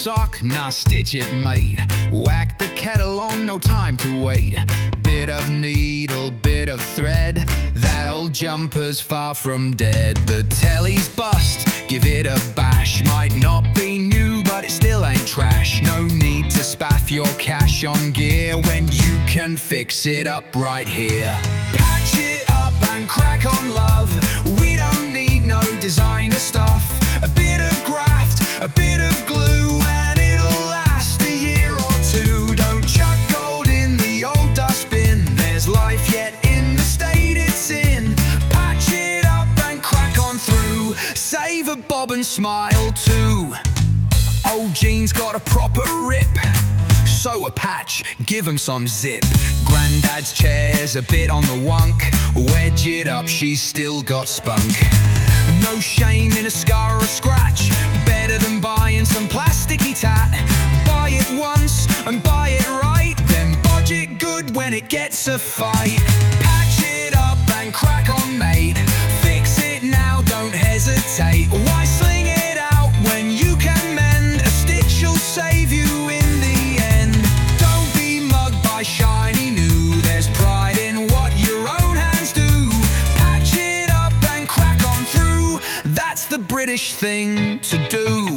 sock? Nah, stitch it, mate. Whack the kettle on, no time to wait. Bit of needle, bit of thread. That old jumper's far from dead. The telly's bust, give it a bash. Might not be new, but it still ain't trash. No need to spaff your cash on gear when you can fix it up right here. Patch it up and crack on, love. We don't need no designer stuff. A bit of graft, a bit of glue, and it'll last a year or two. Don't chuck gold in the old dustbin. There's life yet in the state it's in. Patch it up and crack on through. Save a bob and smile too. Old jeans got a proper rip. Sew a patch, give 'em some zip. Grandad's chair's a bit on the wunk. Wedge it up, she's still got spunk. No shame in a scar or a scratch. Better than buying some plasticky tat. Buy it once and buy it right, then bodge it good when it gets a fight. Patch it up and crack on, mate. Fix it now, don't hesitate. Why sling it out when you can mend? A stitch'll save you in the end. Don't be mugged by shiny new. There's pride in what your own hands do. Patch it up and crack on through. That's the British thing to do.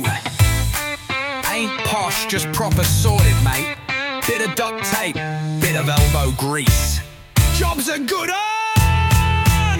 Ain't posh, just proper sorted, mate. Bit of duct tape, bit of elbow grease. Job's a good un!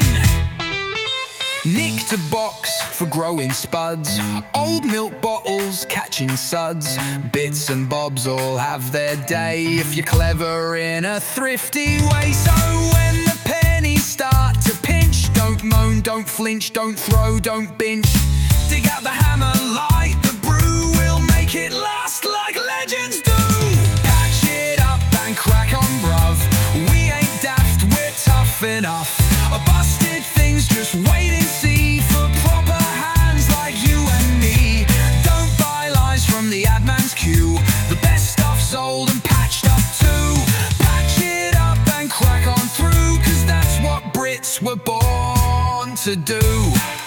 Nicked a box for growing spuds. Old milk bottles catching suds. Bits and bobs all have their day if you're clever in a thrifty way. So when the pennies start to pinch, don't moan, don't flinch, don't throw, don't binge. Dig out the hammer, light the brew. We'll make it last like legends do. Patch it up and crack on, bruv. We ain't daft, we're tough enough. A busted thing's just wait and see for proper hands like you and me. Don't buy lies from the ad man's queue. The best stuff's old and patched up too. Patch it up and crack on through, 'cause that's what Brits were born to do.